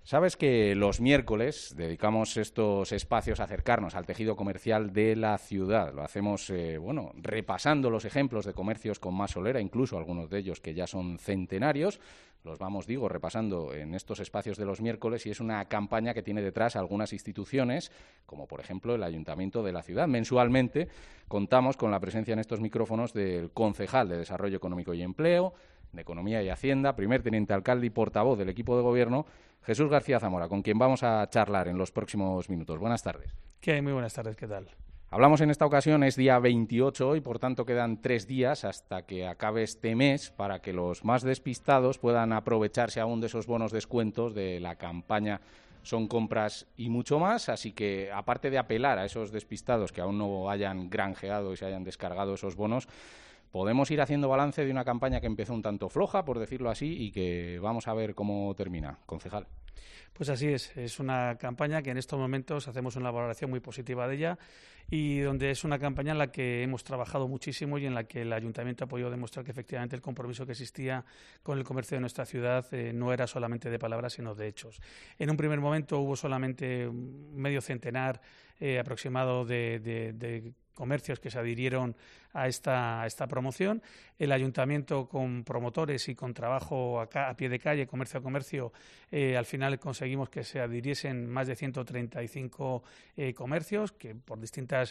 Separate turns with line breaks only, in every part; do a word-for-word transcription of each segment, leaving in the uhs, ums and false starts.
Sabes que los miércoles dedicamos estos espacios a acercarnos al tejido comercial de la ciudad. Lo hacemos, eh, bueno, repasando los ejemplos de comercios con más solera, incluso algunos de ellos que ya son centenarios. Los vamos, digo, repasando en estos espacios de los miércoles y es una campaña que tiene detrás algunas instituciones, como por ejemplo el Ayuntamiento de la ciudad. Mensualmente contamos con la presencia en estos micrófonos del concejal de Desarrollo Económico y Empleo, de Economía y Hacienda, primer teniente alcalde y portavoz del equipo de gobierno, Jesús García Zamora, con quien vamos a charlar en los próximos minutos. Buenas tardes.
¿Qué hay? Muy buenas tardes, ¿qué tal?
Hablamos en esta ocasión, es día veintiocho hoy, por tanto quedan tres días hasta que acabe este mes para que los más despistados puedan aprovecharse aún de esos bonos descuentos de la campaña Son Compras y mucho más, así que aparte de apelar a esos despistados que aún no hayan granjeado y se hayan descargado esos bonos, podemos ir haciendo balance de una campaña que empezó un tanto floja, por decirlo así, y que vamos a ver cómo termina. Concejal.
Pues así es, es una campaña que en estos momentos hacemos una valoración muy positiva de ella y donde es una campaña en la que hemos trabajado muchísimo y en la que el Ayuntamiento ha podido demostrar que efectivamente el compromiso que existía con el comercio de nuestra ciudad eh, no era solamente de palabras, sino de hechos. En un primer momento hubo solamente medio centenar eh, aproximado de, de, de comercios que se adhirieron a esta, a esta promoción. El Ayuntamiento, con promotores y con trabajo a, a pie de calle, comercio a comercio, eh, al final conseguimos que se adhiriesen más de ciento treinta y cinco eh, comercios que por distintas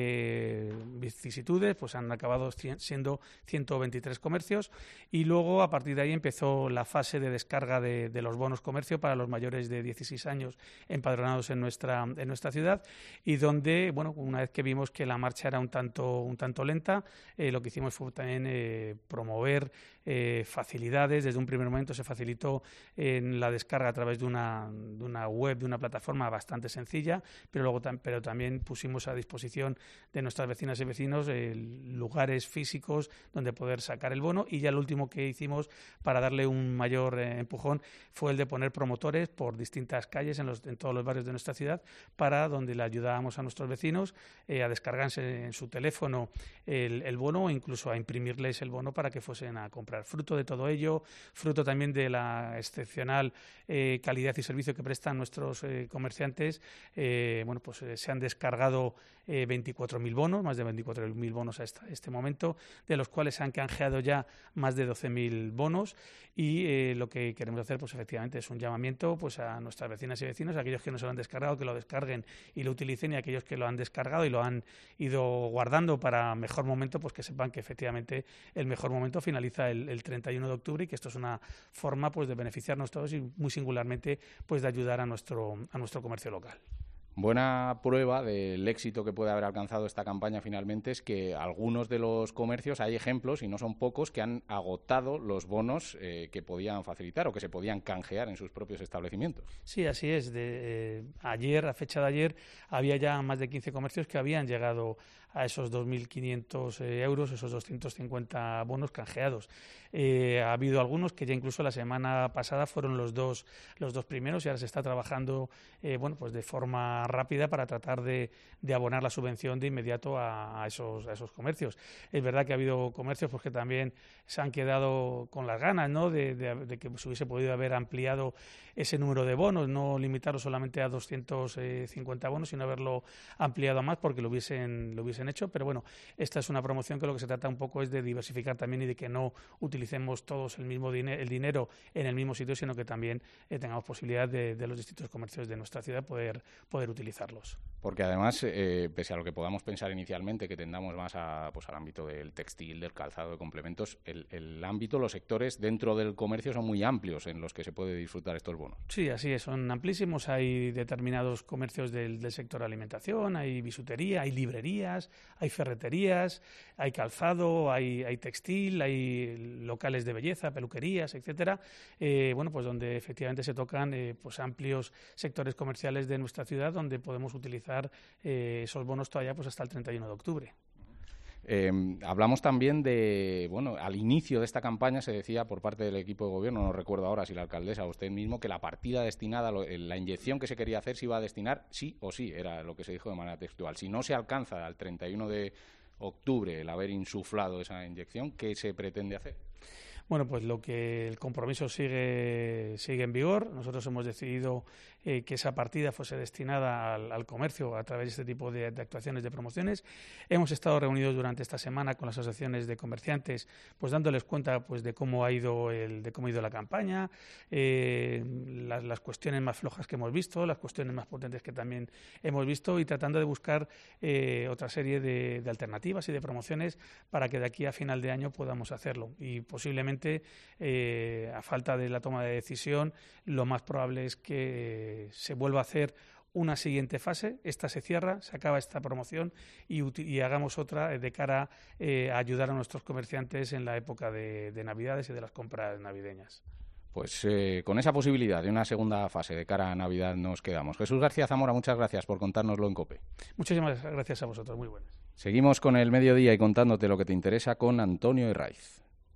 eh, vicisitudes pues han acabado siendo ciento veintitrés comercios y luego a partir de ahí empezó la fase de descarga de, de los bonos comercio para los mayores de dieciséis años empadronados en nuestra, en nuestra ciudad y donde, bueno, una vez que vimos que la marcha era un tanto, un tanto lenta, eh, lo que hicimos fue también eh, promover eh, facilidades. Desde un primer momento se facilitó en eh, la descarga a través de una, de una web, de una plataforma bastante sencilla, pero luego tam pero también pusimos a disposición de nuestras vecinas y vecinos eh, lugares físicos donde poder sacar el bono y ya lo último que hicimos para darle un mayor eh, empujón fue el de poner promotores por distintas calles en, los, en todos los barrios de nuestra ciudad para donde le ayudábamos a nuestros vecinos eh, a descargarse en su teléfono el, el bono o incluso a imprimirles el bono para que fuesen a comprar. Fruto de todo ello, fruto también de la excepcional eh, calidad y servicio que prestan nuestros eh, comerciantes, eh, bueno, pues eh, se han descargado eh, veinticuatro mil bonos, más de veinticuatro mil bonos a esta, este momento, de los cuales se han canjeado ya más de doce mil bonos y eh, lo que queremos hacer pues efectivamente es un llamamiento pues a nuestras vecinas y vecinos, a aquellos que no se lo han descargado, que lo descarguen y lo utilicen y a aquellos que lo han descargado y lo han ido guardando para mejor momento, pues que sepan que efectivamente el mejor momento finaliza el, el treinta y uno de octubre y que esto es una forma pues de beneficiarnos todos y muy singularmente pues de ayudar a nuestro, a nuestro comercio local.
Buena prueba del éxito que puede haber alcanzado esta campaña finalmente es que algunos de los comercios, hay ejemplos, y no son pocos, que han agotado los bonos eh, que podían facilitar o que se podían canjear en sus propios establecimientos.
Sí, así es. De, eh, ayer, a fecha de ayer, había ya más de quince comercios que habían llegado a esos dos mil quinientos eh, euros, esos doscientos cincuenta bonos canjeados. Eh, ha habido algunos que ya incluso la semana pasada fueron los dos, los dos primeros y ahora se está trabajando eh, bueno, pues de forma rápida para tratar de, de abonar la subvención de inmediato a, a, esos, a esos comercios. Es verdad que ha habido comercios pues, que también se han quedado con las ganas, ¿no? de, de, de que se hubiese podido haber ampliado ese número de bonos, no limitarlo solamente a doscientos cincuenta bonos, sino haberlo ampliado a más porque lo hubiesen, lo hubiesen hecho. Pero bueno, esta es una promoción que lo que se trata un poco es de diversificar también y de que no utilicemos todos el mismo dinero, el dinero en el mismo sitio, sino que también eh, tengamos posibilidad de, de los distintos comercios de nuestra ciudad poder, poder utilizarlos.
Porque además, eh, pese a lo que podamos pensar inicialmente, que tendamos más a, pues, al ámbito del textil, del calzado, de complementos, el, el ámbito, los sectores dentro del comercio son muy amplios en los que se puede disfrutar estos bonos.
Sí, así es, son amplísimos. Hay determinados comercios del, del sector alimentación, hay bisutería, hay librerías, hay ferreterías, hay calzado, hay, hay textil, hay locales de belleza, peluquerías, etcétera. Eh, bueno, pues donde efectivamente se tocan eh, pues amplios sectores comerciales de nuestra ciudad donde podemos utilizar Eh, esos bonos todavía pues hasta el treinta y uno de octubre.
Eh, hablamos también de, bueno, al inicio de esta campaña se decía por parte del equipo de gobierno, no recuerdo ahora si la alcaldesa o usted mismo, que la partida destinada, la inyección que se quería hacer se iba a destinar sí o sí, era lo que se dijo de manera textual. Si no se alcanza al treinta y uno de octubre el haber insuflado esa inyección, ¿qué se pretende hacer?
Bueno, pues lo que el compromiso sigue, sigue en vigor. Nosotros hemos decidido eh, que esa partida fuese destinada al, al comercio a través de este tipo de, de actuaciones, de promociones. Hemos estado reunidos durante esta semana con las asociaciones de comerciantes, pues dándoles cuenta pues de cómo ha ido el, de cómo ha ido la campaña, eh, las, las cuestiones más flojas que hemos visto, las cuestiones más potentes que también hemos visto, y tratando de buscar eh, otra serie de, de alternativas y de promociones para que de aquí a final de año podamos hacerlo. Y posiblemente Eh, a falta de la toma de decisión, lo más probable es que se vuelva a hacer una siguiente fase. Esta se cierra, se acaba esta promoción y, y hagamos otra de cara eh, a ayudar a nuestros comerciantes en la época de, de Navidades y de las compras navideñas.
Pues eh, con esa posibilidad de una segunda fase de cara a Navidad nos quedamos. Jesús García Zamora, muchas gracias por contárnoslo en COPE.
Muchísimas gracias a vosotros, muy buenas.
Seguimos con el mediodía y contándote lo que te interesa con Antonio Herraiz.